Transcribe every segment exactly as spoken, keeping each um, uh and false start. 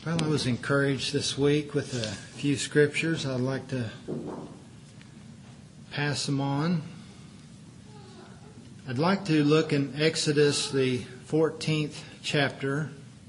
Well, I was encouraged this week with a few scriptures. I'd like to pass them on. I'd like to look in Exodus, the fourteenth chapter.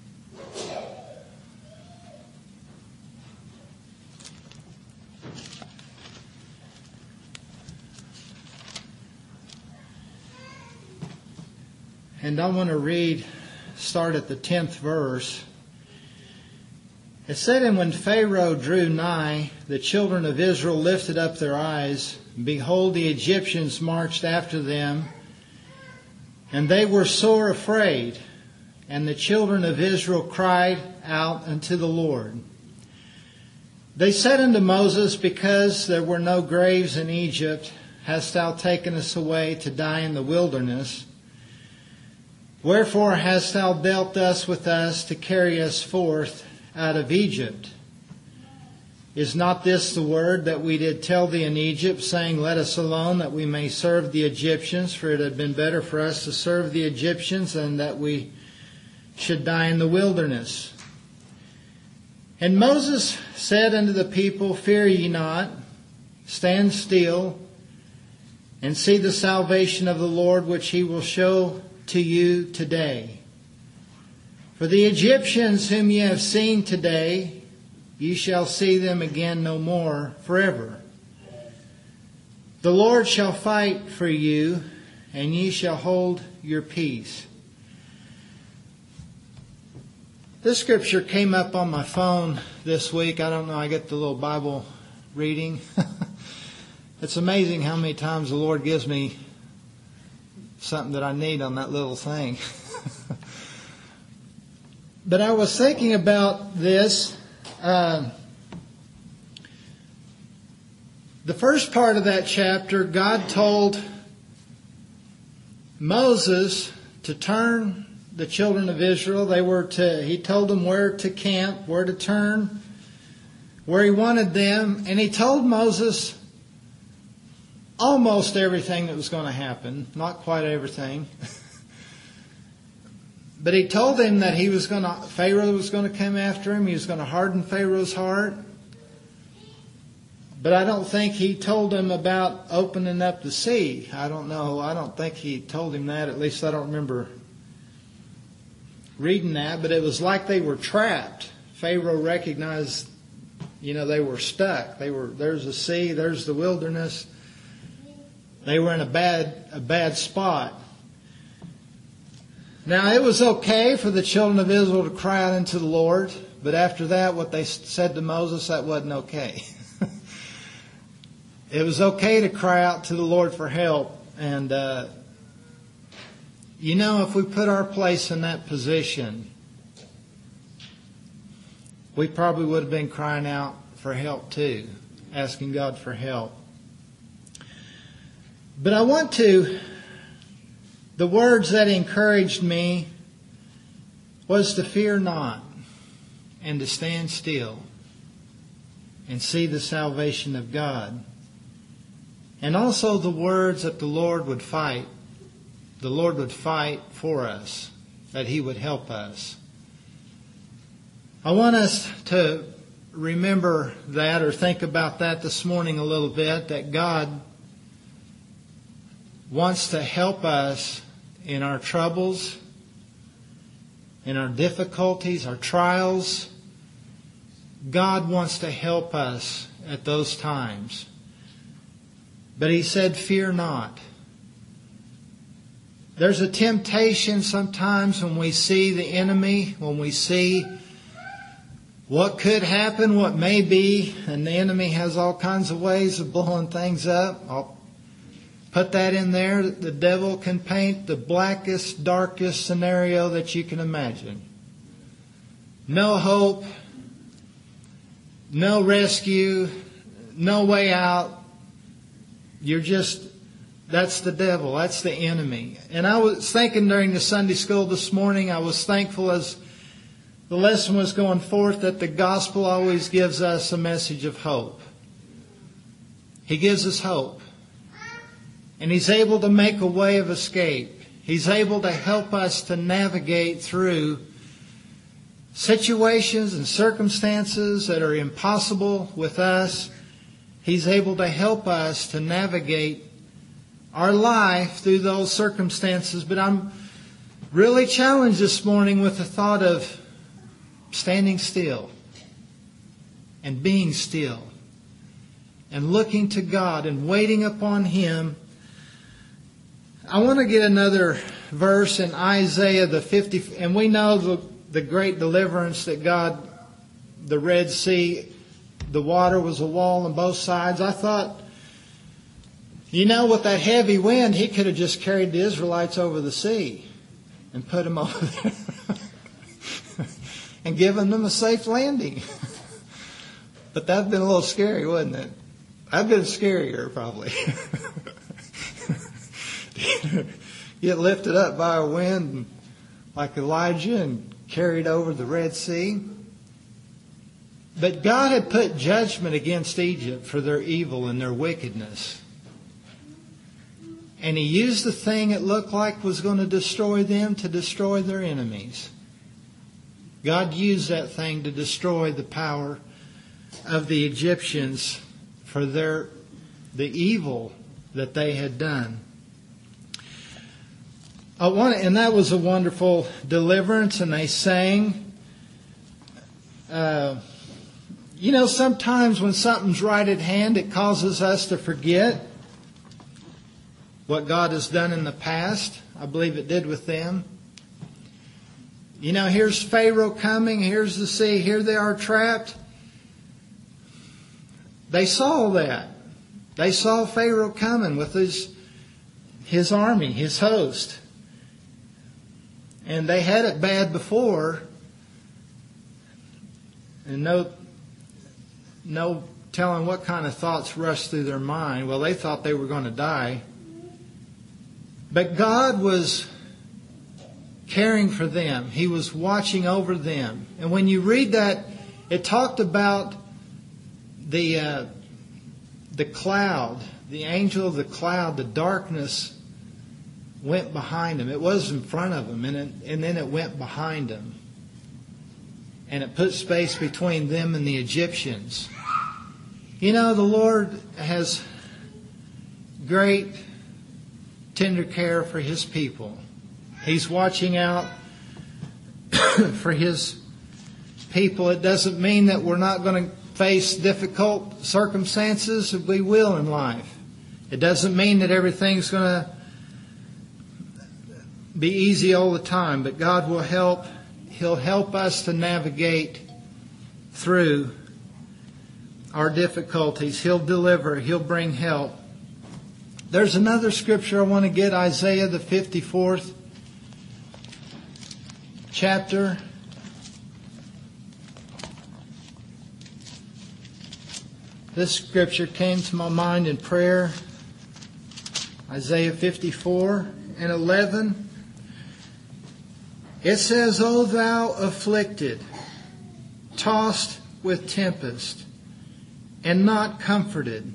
And I want to read, start at the tenth verse. It said, "And when Pharaoh drew nigh, the children of Israel lifted up their eyes. Behold, the Egyptians marched after them, and they were sore afraid. And the children of Israel cried out unto the Lord. They said unto Moses, Because there were no graves in Egypt, hast thou taken us away to die in the wilderness? Wherefore hast thou dealt thus with us to carry us forth out of Egypt? Is not this the word that we did tell thee in Egypt, saying, Let us alone, that we may serve the Egyptians? For it had been better for us to serve the Egyptians than that we should die in the wilderness. And Moses said unto the people, Fear ye not, stand still, and see the salvation of the Lord, which he will show to you today. For the Egyptians whom ye have seen today, ye shall see them again no more forever. The Lord shall fight for you, and ye shall hold your peace." This scripture came up on my phone this week. I don't know, I get the little Bible reading. It's amazing how many times the Lord gives me something that I need on that little thing. But I was thinking about this. Uh, the first part of that chapter, God told Moses to turn the children of Israel. They were to. He told them where to camp, where to turn, where he wanted them, and he told Moses almost everything that was going to happen. Not quite everything. But he told him that he was going to, Pharaoh was going to come after him. He was going to harden Pharaoh's heart. But I don't think he told him about opening up the sea. I don't know. I don't think he told him that. At least I don't remember reading that. But it was like they were trapped. Pharaoh recognized, you know, they were stuck. They were, there's the sea, there's the wilderness. They were in a bad, a bad spot. Now, it was okay for the children of Israel to cry out unto the Lord, but after that, what they said to Moses, that wasn't okay. It was okay to cry out to the Lord for help. And, uh, you know, if we put our place in that position, we probably would have been crying out for help too, asking God for help. But I want to... The words that encouraged me was to fear not and to stand still and see the salvation of God. And also the words that the Lord would fight. The Lord would fight for us, that He would help us. I want us to remember that or think about that this morning a little bit, that God wants to help us in our troubles, in our difficulties, our trials. God wants to help us at those times. But He said, fear not. There's a temptation sometimes when we see the enemy, when we see what could happen, what may be, and the enemy has all kinds of ways of blowing things up. I'll put that in there. The devil can paint the blackest, darkest scenario that you can imagine. No hope, no rescue, no way out. You're just, that's the devil, that's the enemy. And I was thinking during the Sunday school this morning, I was thankful as the lesson was going forth that the gospel always gives us a message of hope. He gives us hope. And He's able to make a way of escape. He's able to help us to navigate through situations and circumstances that are impossible with us, He's able to help us to navigate our life through those circumstances. But I'm really challenged this morning with the thought of standing still and being still and looking to God and waiting upon Him. I want to get another verse in Isaiah the fiftieth, and we know the, the great deliverance that God, the Red Sea, the water was a wall on both sides. I thought, you know, with that heavy wind, He could have just carried the Israelites over the sea and put them over there and given them a safe landing. But that'd been a little scary, wouldn't it? That'd been scarier, probably. Get lifted up by a wind like Elijah and carried over the Red Sea. But God had put judgment against Egypt for their evil and their wickedness. And He used the thing it looked like was going to destroy them to destroy their enemies. God used that thing to destroy the power of the Egyptians for their the evil that they had done. I want, and that was a wonderful deliverance, and they sang. Uh, you know, sometimes when something's right at hand, it causes us to forget what God has done in the past. I believe it did with them. You know, here's Pharaoh coming, here's the sea, here they are trapped. They saw that. They saw Pharaoh coming with his, his army, his host. And they had it bad before. And no, no telling what kind of thoughts rushed through their mind. Well, they thought they were going to die. But God was caring for them. He was watching over them. And when you read that, it talked about the uh, the cloud, the angel of the cloud, the darkness went behind them. It was in front of them, and, it, and then it went behind them. And it put space between them and the Egyptians. You know, the Lord has great tender care for His people. He's watching out for His people. It doesn't mean that we're not going to face difficult circumstances. We will in life. It doesn't mean that everything's going to be easy all the time, but God will help. He'll help us to navigate through our difficulties. He'll deliver. He'll bring help. There's another scripture I want to get, Isaiah the fifty-fourth chapter. This scripture came to my mind in prayer. Isaiah fifty-four and eleven. It says, O thou afflicted, tossed with tempest, and not comforted.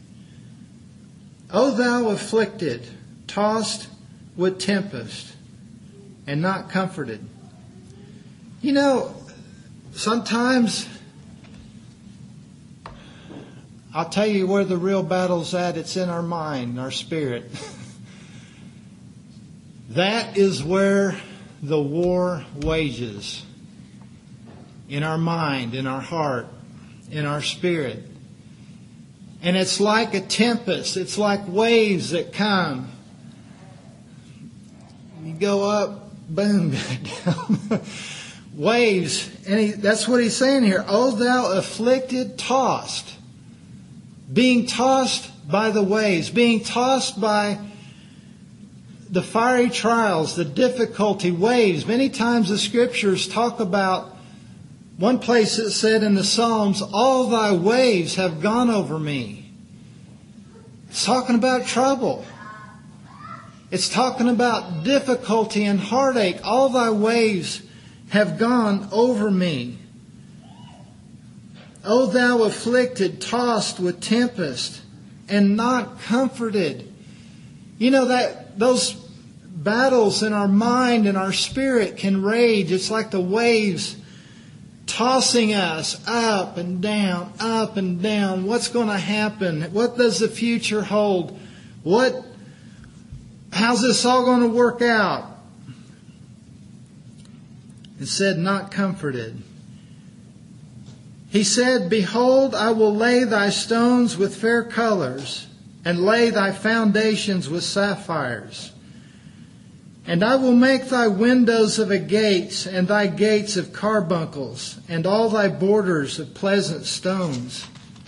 O thou afflicted, tossed with tempest, and not comforted. You know, sometimes I'll tell you where the real battle's at. It's in our mind, our spirit. That is where the war wages. In our mind, in our heart, in our spirit. And it's like a tempest. It's like waves that come. You go up, boom, back down. Waves. And he, that's what he's saying here. O thou afflicted, tossed. Being tossed by the waves. Being tossed by the fiery trials, the difficulty, waves. Many times the scriptures talk about, one place it said in the Psalms, all thy waves have gone over me. It's talking about trouble. It's talking about difficulty and heartache. All thy waves have gone over me. O thou afflicted, tossed with tempest, and not comforted. You know, that those battles in our mind and our spirit can rage. It's like the waves tossing us up and down, up and down. What's going to happen? What does the future hold? What, how's this all going to work out? It said, not comforted. He said, behold, I will lay thy stones with fair colors, and lay thy foundations with sapphires. And I will make thy windows of agates, and thy gates of carbuncles, and all thy borders of pleasant stones.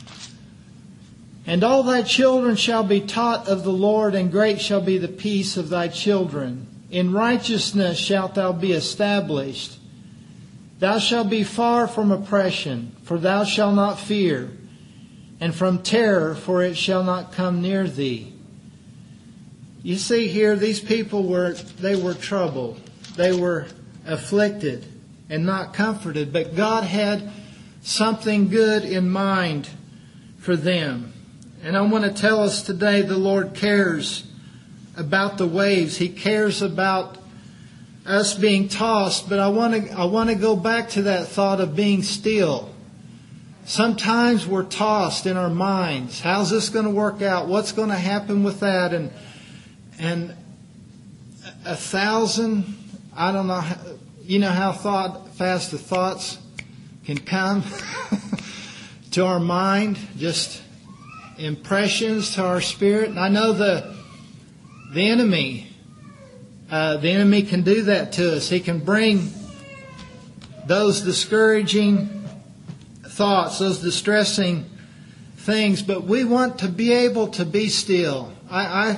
And all thy children shall be taught of the Lord, and great shall be the peace of thy children. In righteousness shalt thou be established. Thou shalt be far from oppression, for thou shalt not fear, and from terror, for it shall not come near thee. You see here, these people were, they were troubled. They were afflicted and not comforted. But God had something good in mind for them. And I want to tell us today, the Lord cares about the waves. He cares about us being tossed. But I want to, I want to go back to that thought of being still. Sometimes we're tossed in our minds. How's this going to work out? What's going to happen with that? And And a thousand, I don't know, you know how thought fast the thoughts can come to our mind, just impressions to our spirit. And I know the the enemy, uh, the enemy can do that to us. He can bring those discouraging thoughts, those distressing things. But we want to be able to be still. I. I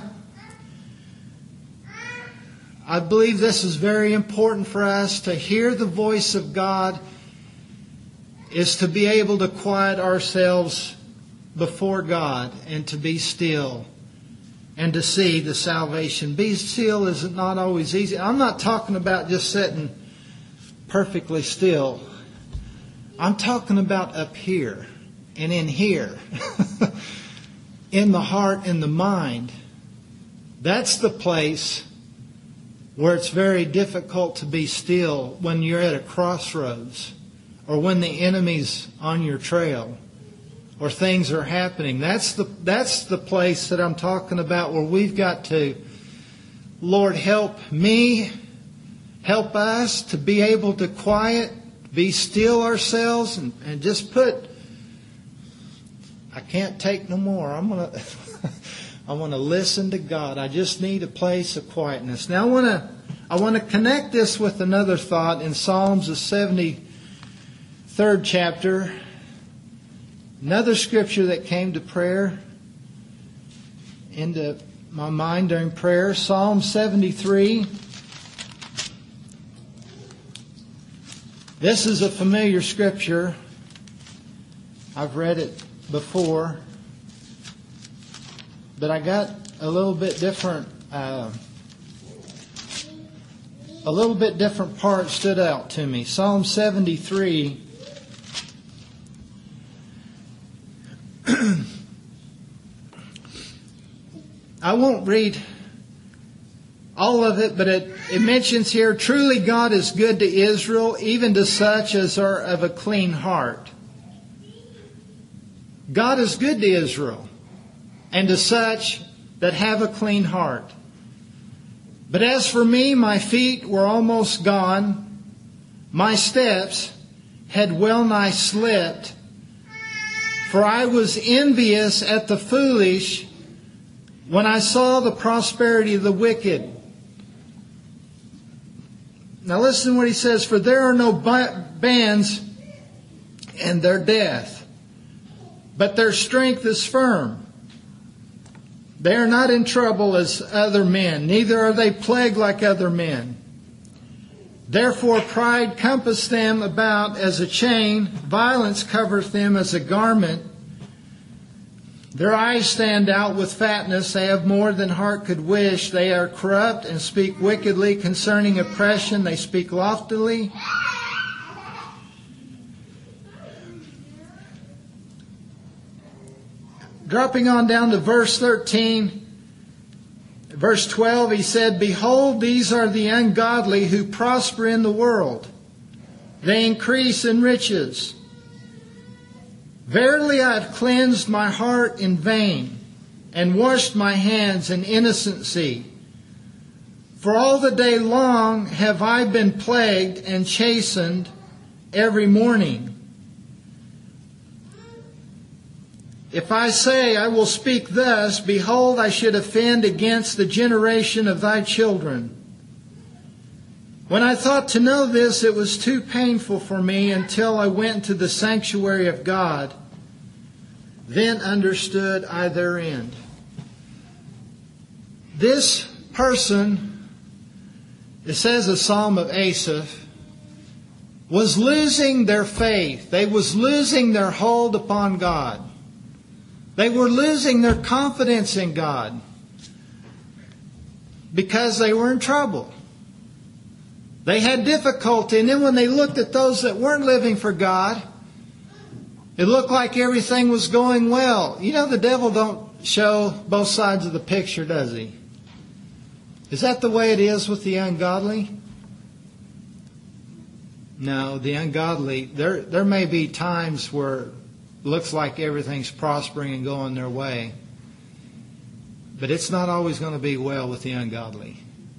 I believe this is very important for us. To hear the voice of God is to be able to quiet ourselves before God and to be still and to see the salvation. Be still is not always easy. I'm not talking about just sitting perfectly still. I'm talking about up here and in here, in the heart and the mind. That's the place where it's very difficult to be still when you're at a crossroads or when the enemy's on your trail or things are happening. That's the that's the place that I'm talking about, where we've got to, Lord, help me, help us to be able to quiet, be still ourselves and, and just put, I can't take no more. I'm going to... I want to listen to God. I just need a place of quietness. Now I want to I want to connect this with another thought in Psalms, the seventy-third chapter. Another scripture that came to prayer, into my mind during prayer. Psalm seventy-three. This is a familiar scripture. I've read it before. But I got a little bit different, uh, a little bit different part stood out to me. Psalm seventy-three. I won't read all of it, but it, it mentions here, truly God is good to Israel, even to such as are of a clean heart. God is good to Israel, and to such that have a clean heart. But as for me, my feet were almost gone. My steps had well nigh slipped. For I was envious at the foolish when I saw the prosperity of the wicked. Now listen to what he says. For there are no bands in their death, but their strength is firm. They are not in trouble as other men, neither are they plagued like other men. Therefore pride compasseth them about as a chain, violence covereth them as a garment. Their eyes stand out with fatness, they have more than heart could wish. They are corrupt and speak wickedly concerning oppression, they speak loftily. Dropping on down to verse thirteen, verse twelve, he said, behold, these are the ungodly who prosper in the world, they increase in riches. Verily I have cleansed my heart in vain, and washed my hands in innocency. For all the day long have I been plagued and chastened every morning. If I say I will speak thus, behold, I should offend against the generation of thy children. When I thought to know this, it was too painful for me until I went to the sanctuary of God. Then understood I their end. This person, it says a psalm of Asaph, was losing their faith. They was losing their hold upon God. They were losing their confidence in God because they were in trouble. They had difficulty. And then when they looked at those that weren't living for God, it looked like everything was going well. You know, the devil don't show both sides of the picture, does he? Is that the way it is with the ungodly? No, the ungodly, there, there may be times where it looks like everything's prospering and going their way. But it's not always going to be well with the ungodly.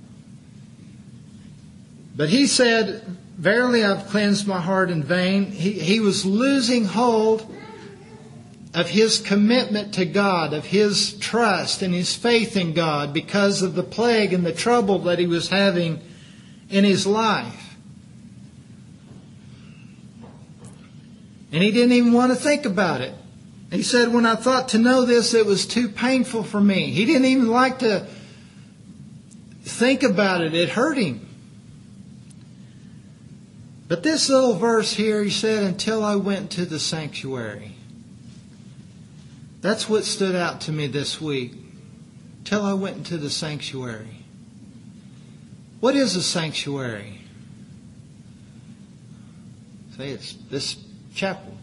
But he said, verily I've cleansed my heart in vain. He, he was losing hold of his commitment to God, of his trust and his faith in God because of the plague and the trouble that he was having in his life. And he didn't even want to think about it. He said, when I thought to know this, it was too painful for me. He didn't even like to think about it. It hurt him. But this little verse here, he said, until I went to the sanctuary. That's what stood out to me this week. Till I went into the sanctuary. What is a sanctuary? Say it's this chapel.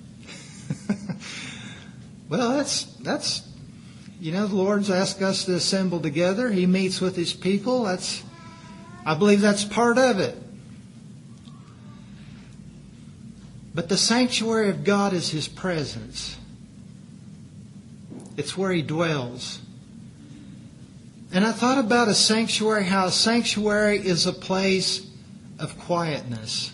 Well, that's, that's, you know, the Lord's asked us to assemble together. He meets with His people. That's, I believe that's part of it. But the sanctuary of God is His presence. It's where He dwells. And I thought about a sanctuary, how a sanctuary is a place of quietness.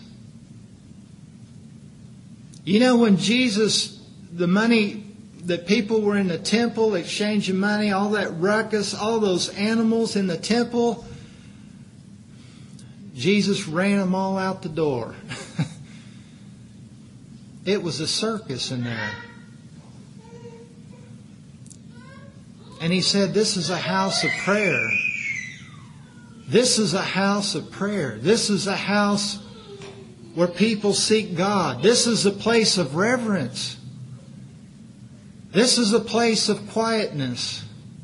You know, when Jesus, the money, that people were in the temple exchanging money, all that ruckus, all those animals in the temple, Jesus ran them all out the door. It was a circus in there. And He said, this is a house of prayer. This is a house of prayer. This is a house where people seek God. This is a place of reverence. This is a place of quietness.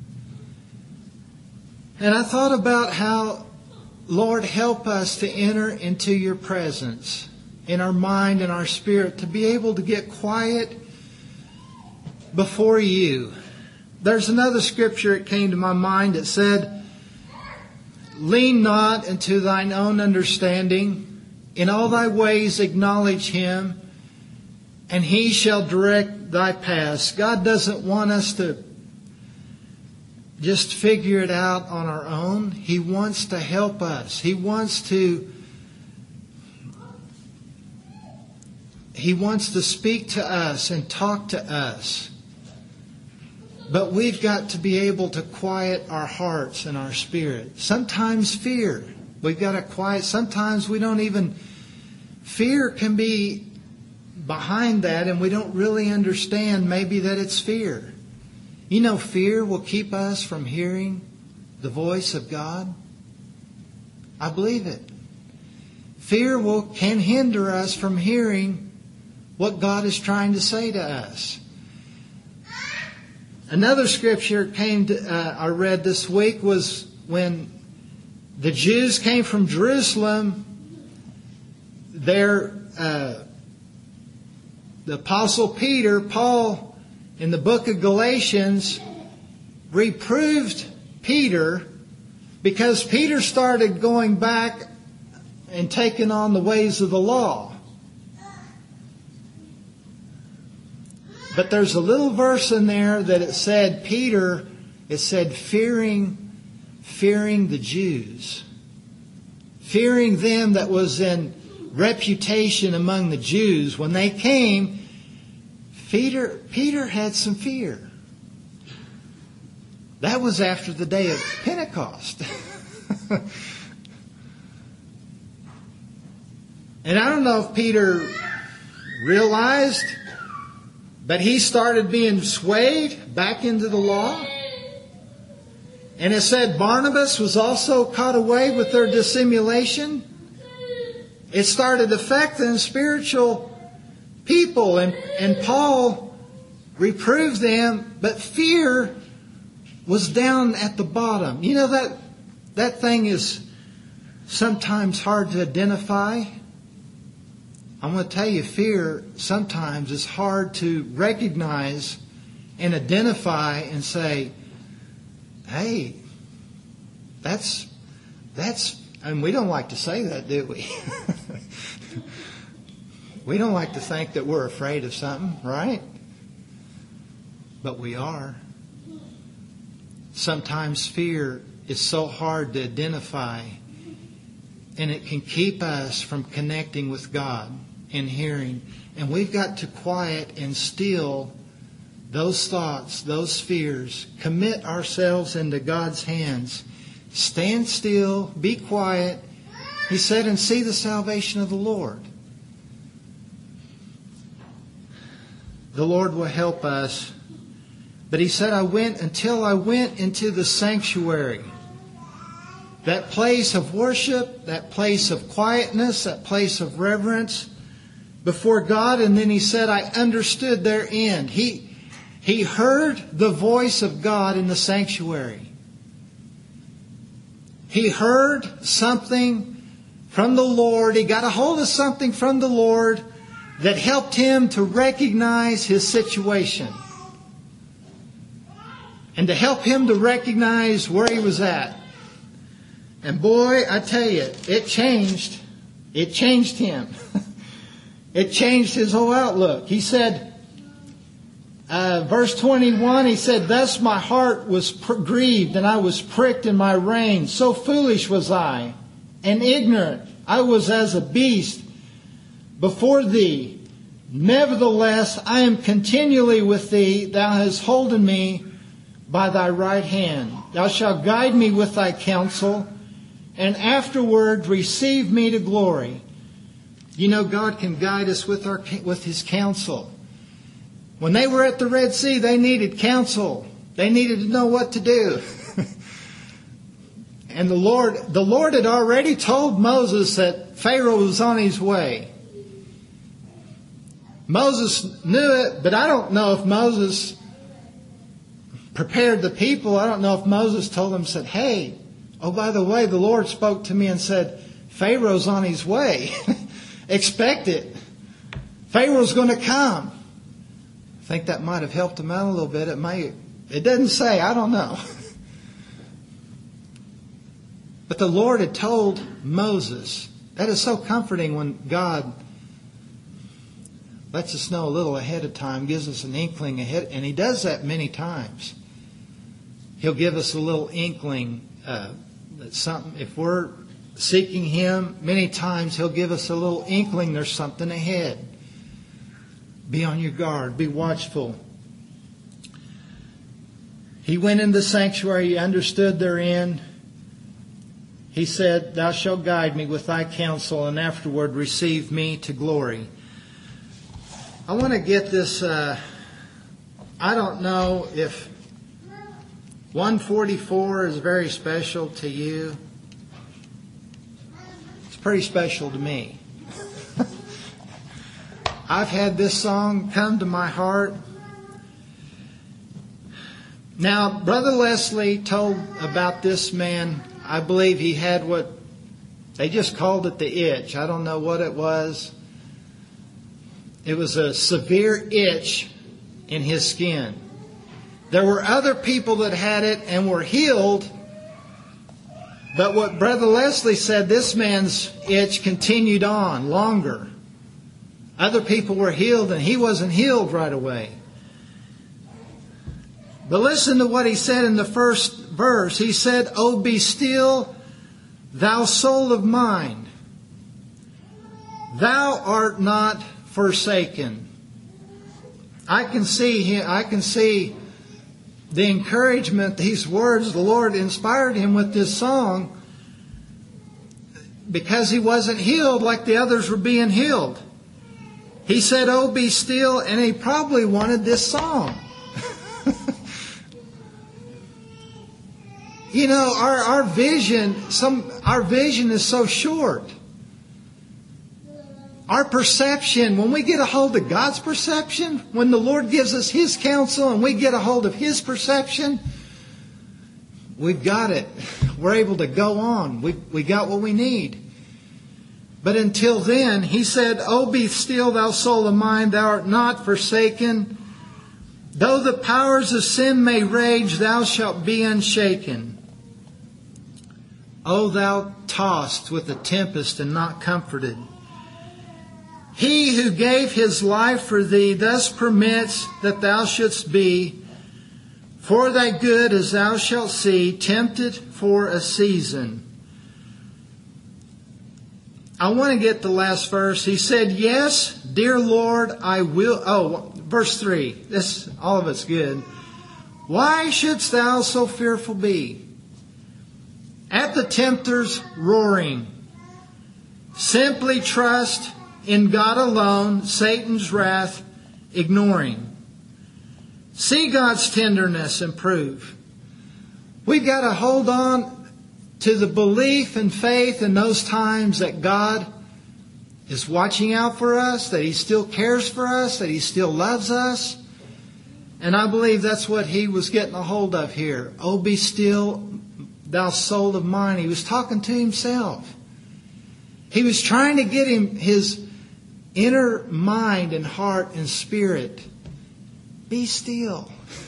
And I thought about how, Lord, help us to enter into Your presence in our mind and our spirit, to be able to get quiet before You. There's another scripture that came to my mind that said, lean not into thine own understanding. In all thy ways acknowledge Him, and He shall direct thy paths. God doesn't want us to just figure it out on our own. He wants to help us. He wants to He wants to speak to us and talk to us. But we've got to be able to quiet our hearts and our spirit. Sometimes fear. We've got to quiet. Sometimes we don't even... Fear can be behind that and we don't really understand maybe that it's fear. You know, fear will keep us from hearing the voice of God. I believe it. Fear will can hinder us from hearing what God is trying to say to us. Another scripture came to, uh, I read this week was when the Jews came from Jerusalem. There, uh, the Apostle Peter, Paul, in the book of Galatians, reproved Peter because Peter started going back and taking on the ways of the law. But there's a little verse in there that it said, Peter, it said, fearing, fearing the Jews. Fearing them that was in reputation among the Jews. When they came, Peter, Peter had some fear. That was after the day of Pentecost. And I don't know if Peter realized, but he started being swayed back into the law. And it said Barnabas was also caught away with their dissimulation. It started affecting spiritual people. And, and Paul reproved them, but fear was down at the bottom. You know, that, that thing is sometimes hard to identify. I'm going to tell you, fear sometimes is hard to recognize and identify and say, hey, that's, that's, and we don't like to say that, do we? We don't like to think that we're afraid of something, right? But we are. Sometimes fear is so hard to identify, and it can keep us from connecting with God and hearing. And we've got to quiet and still those thoughts, those fears, commit ourselves into God's hands. Stand still, be quiet. He said, and see the salvation of the Lord. The Lord will help us. But he said, I went until I went into the sanctuary. That place of worship, that place of quietness, that place of reverence before God. And then he said, I understood their end. He, he heard the voice of God in the sanctuary. He heard something from the Lord. He got a hold of something from the Lord that helped him to recognize his situation. And to help him to recognize where he was at. And boy, I tell you, it changed. It changed him. It changed his whole outlook. He said, uh, verse twenty-one, he said, thus my heart was pr- grieved and I was pricked in my reins. So foolish was I and ignorant. I was as a beast before thee. Nevertheless, I am continually with thee. Thou hast holden me by thy right hand. Thou shalt guide me with thy counsel, and afterward receive me to glory. You know, God can guide us with our with His counsel. When they were at the Red Sea, they needed counsel. They needed to know what to do. And the Lord, the Lord had already told Moses that Pharaoh was on his way. Moses knew it, but I don't know if Moses prepared the people. I don't know if Moses told them, said, hey, oh, by the way, the Lord spoke to me and said, Pharaoh's on his way. Expect it. Pharaoh's going to come. I think that might have helped him out a little bit. It may, it doesn't say, I don't know. But the Lord had told Moses. That is so comforting when God lets us know a little ahead of time, gives us an inkling ahead. And He does that many times. He'll give us a little inkling uh, that something, if we're seeking Him, many times He'll give us a little inkling there's something ahead. Be on your guard. Be watchful. He went in the sanctuary. He understood their end. He said, thou shalt guide me with thy counsel, and afterward receive me to glory. I want to get this. Uh, I don't know if one forty-four is very special to you. It's pretty special to me. I've had this song come to my heart. Now, Brother Leslie told about this man. I believe he had what they just called it the itch. I don't know what it was. It was a severe itch in his skin. There were other people that had it and were healed. But what Brother Leslie said, this man's itch continued on longer. Other people were healed and he wasn't healed right away. But listen to what he said in the first verse. He said, "Oh, be still, thou soul of mine. Thou art not forsaken." I can see him, I can see the encouragement, these words. The Lord inspired him with this song because he wasn't healed like the others were being healed. He said, "Oh, be still," and he probably wanted this song. You know, our, our vision, some our vision is so short. Our perception, when we get a hold of God's perception, when the Lord gives us His counsel and we get a hold of His perception, we've got it. We're able to go on. We we got what we need. But until then, He said, "Oh, be still, thou soul of mine, thou art not forsaken. Though the powers of sin may rage, thou shalt be unshaken. O thou tossed with the tempest and not comforted. He who gave His life for thee thus permits that thou shouldst be, for thy good as thou shalt see, tempted for a season." I want to get the last verse. He said, "Yes, dear Lord, I will." Oh, verse three. This, all of it's good. "Why shouldst thou so fearful be? At the tempter's roaring, simply trust in God alone, Satan's wrath ignoring. See God's tenderness and prove." We've got to hold on to the belief and faith in those times that God is watching out for us, that He still cares for us, that He still loves us. And I believe that's what he was getting a hold of here. "Oh, be still, thou soul of mine." He was talking to himself. He was trying to get him his inner mind and heart and spirit. Be still.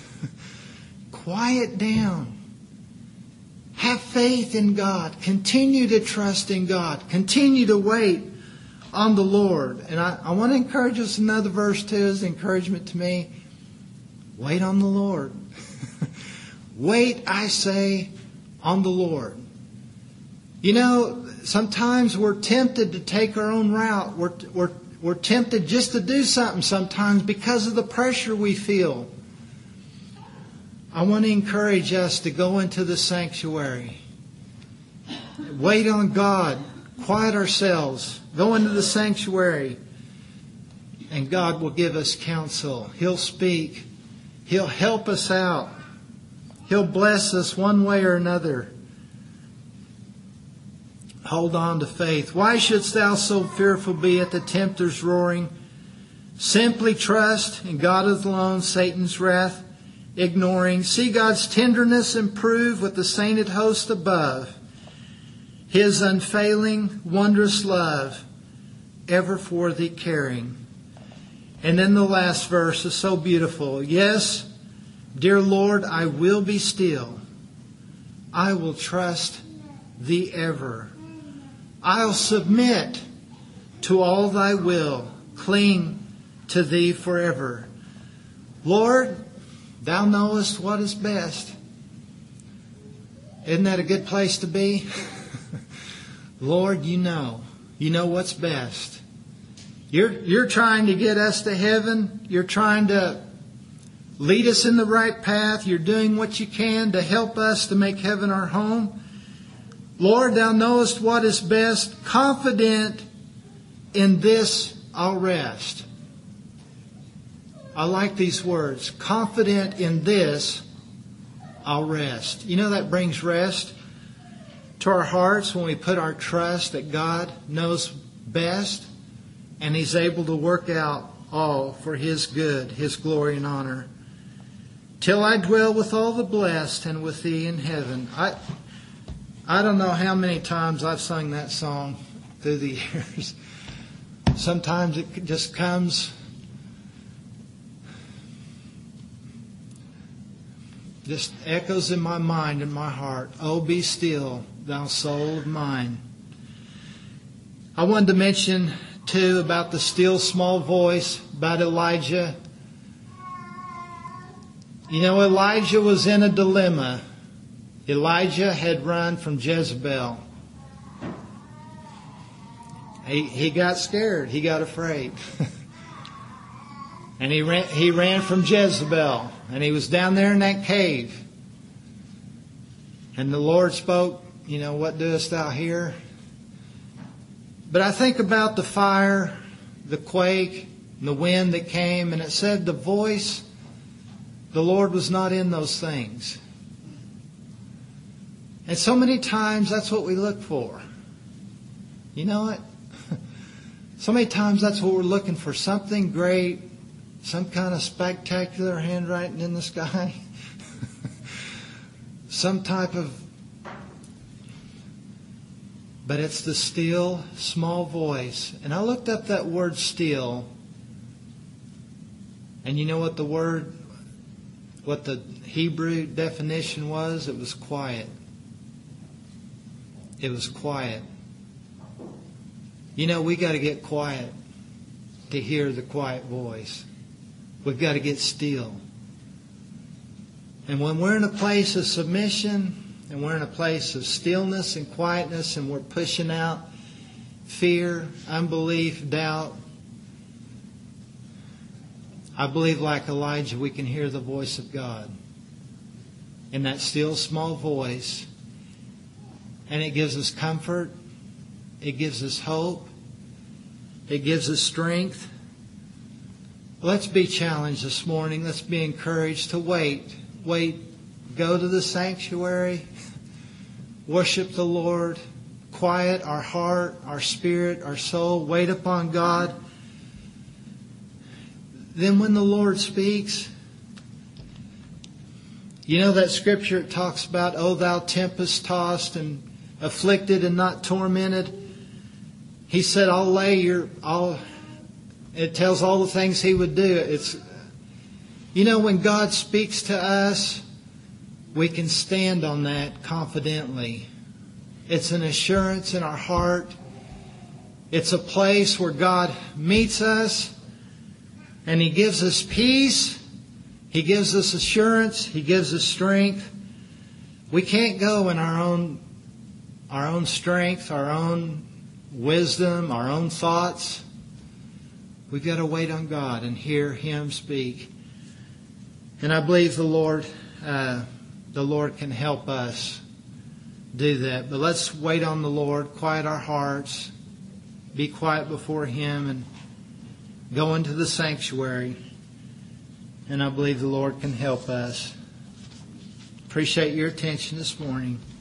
Quiet down. Have faith in God. Continue to trust in God. Continue to wait on the Lord. And I, I want to encourage us, another verse too is encouragement to me. Wait on the Lord. Wait, I say, on the Lord. You know, sometimes we're tempted to take our own route. We're, we're, we're tempted just to do something sometimes because of the pressure we feel. I want to encourage us to go into the sanctuary. Wait on God. Quiet ourselves. Go into the sanctuary. And God will give us counsel. He'll speak. He'll help us out. He'll bless us one way or another. Hold on to faith. Why shouldst thou so fearful be at the tempter's roaring? Simply trust in God alone, Satan's wrath ignoring. See God's tenderness and prove with the sainted host above. His unfailing, wondrous love, ever for thee caring. And then the last verse is so beautiful. "Yes, dear Lord, I will be still. I will trust thee ever. I'll submit to all thy will, cling to thee forever. Lord, thou knowest what is best." Isn't that a good place to be? Lord, you know. You know what's best. You're, you're trying to get us to heaven. You're trying to lead us in the right path. You're doing what you can to help us to make heaven our home. Lord, thou knowest what is best. Confident in this I'll rest. I like these words. Confident in this I'll rest. You know that brings rest to our hearts when we put our trust that God knows best and He's able to work out all for His good, His glory and honor. Till I dwell with all the blessed and with Thee in heaven. I I don't know how many times I've sung that song through the years. Sometimes it just comes, just echoes in my mind and my heart. Oh, be still, thou soul of mine. I wanted to mention, too, about the still small voice, about Elijah. You know, Elijah was in a dilemma. Elijah had run from Jezebel. He, he got scared. He got afraid. And he ran, he ran from Jezebel. And he was down there in that cave. And the Lord spoke, you know, what doest thou here? But I think about the fire, the quake, and the wind that came. And it said the voice, the Lord was not in those things. And so many times that's what we look for. You know what? So many times that's what we're looking for. Something great. Some kind of spectacular handwriting in the sky. Some type of... But it's the still, small voice. And I looked up that word still. And you know what the word, what the Hebrew definition was? It was quiet. It was quiet. You know, we got to get quiet to hear the quiet voice. We've got to get still. And when we're in a place of submission, and we're in a place of stillness and quietness, and we're pushing out fear, unbelief, doubt, I believe like Elijah, we can hear the voice of God in that still small voice. And it gives us comfort. It gives us hope. It gives us strength. Let's be challenged this morning. Let's be encouraged to wait. Wait. Go to the sanctuary. Worship the Lord. Quiet our heart, our spirit, our soul. Wait upon God. Then when the Lord speaks, you know that scripture it talks about, "O thou tempest tossed and afflicted and not tormented." He said, I'll lay your, I'll, it tells all the things He would do. It's, you know, when God speaks to us, we can stand on that confidently. It's an assurance in our heart. It's a place where God meets us and He gives us peace. He gives us assurance. He gives us strength. We can't go in our own, our own strength, our own wisdom, our own thoughts. We've got to wait on God and hear Him speak. And I believe the Lord, uh, the Lord can help us do that. But let's wait on the Lord, quiet our hearts, be quiet before Him, and go into the sanctuary. And I believe the Lord can help us. Appreciate your attention this morning.